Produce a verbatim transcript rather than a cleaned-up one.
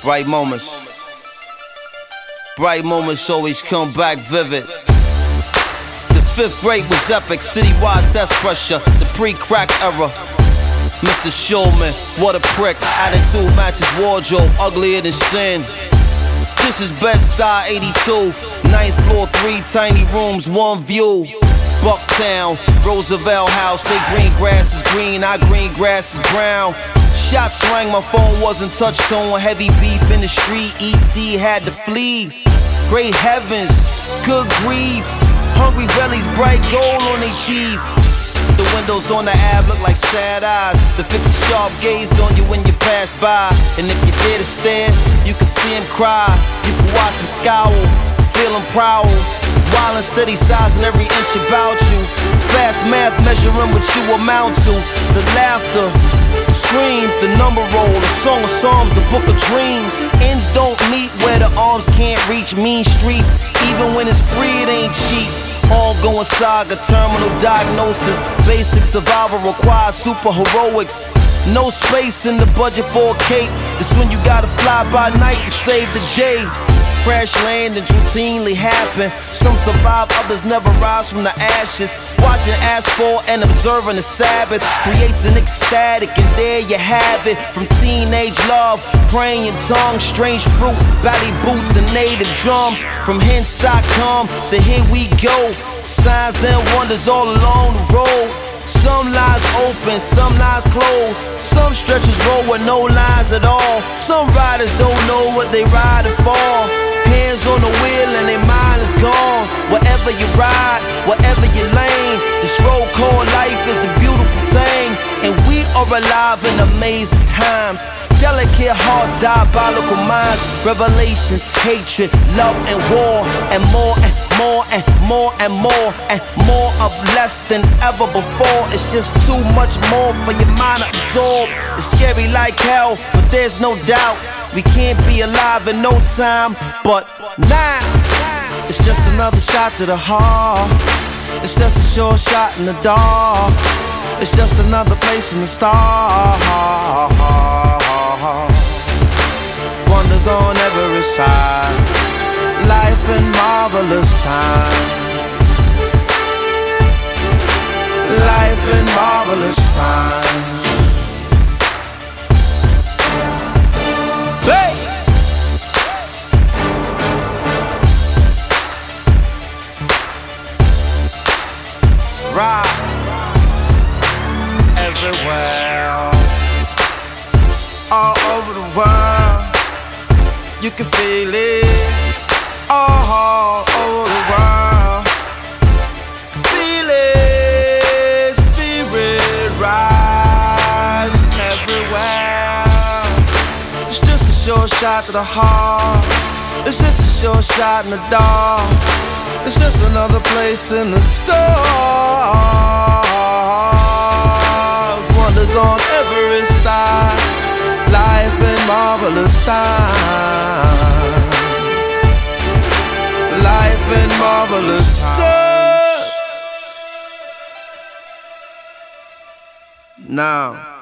Bright moments. Bright moments always come back vivid. The fifth grade was epic, citywide test pressure, the pre-crack era. Mister Shulman, what a prick. Attitude matches wardrobe, uglier than sin. This is Bed-Stuy eighty-two, ninth floor, three tiny rooms, one view. Bucktown, Roosevelt House, they green grass is green, our green grass is brown. Shots rang, my phone wasn't touch tone. Heavy beef in the street, E T had to flee. Great heavens, good grief. Hungry bellies, bright gold on their teeth. The windows on the Ave look like sad eyes. The fix a sharp gaze on you when you pass by. And if you dare to stare, you can see him cry. You can watch him scowl, feel him prowl. Wild and steady sizing every inch about you. Fast math measuring what you amount to. The laughter, the screams, the number roll, the song of songs, the book of dreams. Ends don't meet where the arms can't reach. Mean streets, even when it's free, it ain't cheap. Ongoing saga, terminal diagnosis. Basic survival requires super heroics. No space in the budget for a cape. It's when you gotta fly by night to save the day. Crash landings routinely happen. Some survive, others never rise from the ashes. Watching asphalt and observing the Sabbath creates an ecstatic, and there you have it. From teenage love, praying in tongues, strange fruit, ballet boots and native drums. From hence I come, so here we go. Signs and wonders all along the road. Some lines open, some lines closed. Some stretches roll with no lines at all. Some riders don't know what they riding for. Hands on the wheel and their mind is gone. Wherever you ride, wherever you lane, this road called life is a beautiful thing. And we are alive in amazing times. Delicate hearts, diabolical minds. Revelations, hatred, love and war. And more and more and more and more. And more of less than ever before. It's just too much more for your mind to absorb. It's scary like hell, but there's no doubt we can't be alive in no time. But now, it's just another shot to the heart. It's just a short shot in the dark. It's just another place in the stars. Wonders on every side. Life in marvelous time. Life in marvelous time. Hey! Right. Everywhere, all over the world, you can feel it. All over the world, feel it. Spirit rise everywhere. It's just a short shot to the heart. It's just a short shot in the dark. It's just another place in the stars. Wonders on every side. Life in marvelous time. Life in marvelous time. Now